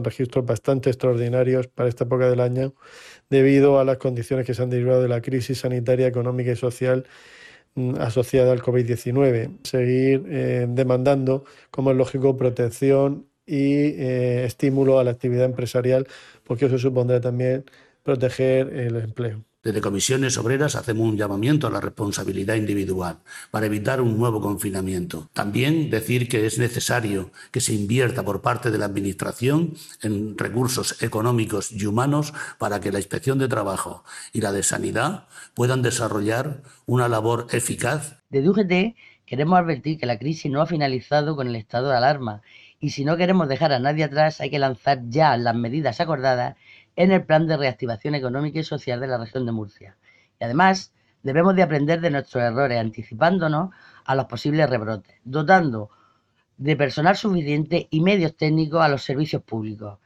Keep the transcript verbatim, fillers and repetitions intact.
registros bastante extraordinarios para esta época del año, debido a las condiciones que se han derivado de la crisis sanitaria, económica y social asociada al COVID diecinueve. Seguir eh, demandando, como es lógico, protección y eh, estímulo a la actividad empresarial, porque eso supondrá también proteger el empleo. Desde Comisiones Obreras hacemos un llamamiento a la responsabilidad individual para evitar un nuevo confinamiento. También decir que es necesario que se invierta por parte de la Administración en recursos económicos y humanos para que la Inspección de Trabajo y la de Sanidad puedan desarrollar una labor eficaz. Desde U G T queremos advertir que la crisis no ha finalizado con el estado de alarma y si no queremos dejar a nadie atrás hay que lanzar ya las medidas acordadas en el Plan de Reactivación Económica y Social de la región de Murcia. Y además debemos de aprender de nuestros errores, anticipándonos a los posibles rebrotes, dotando de personal suficiente y medios técnicos a los servicios públicos.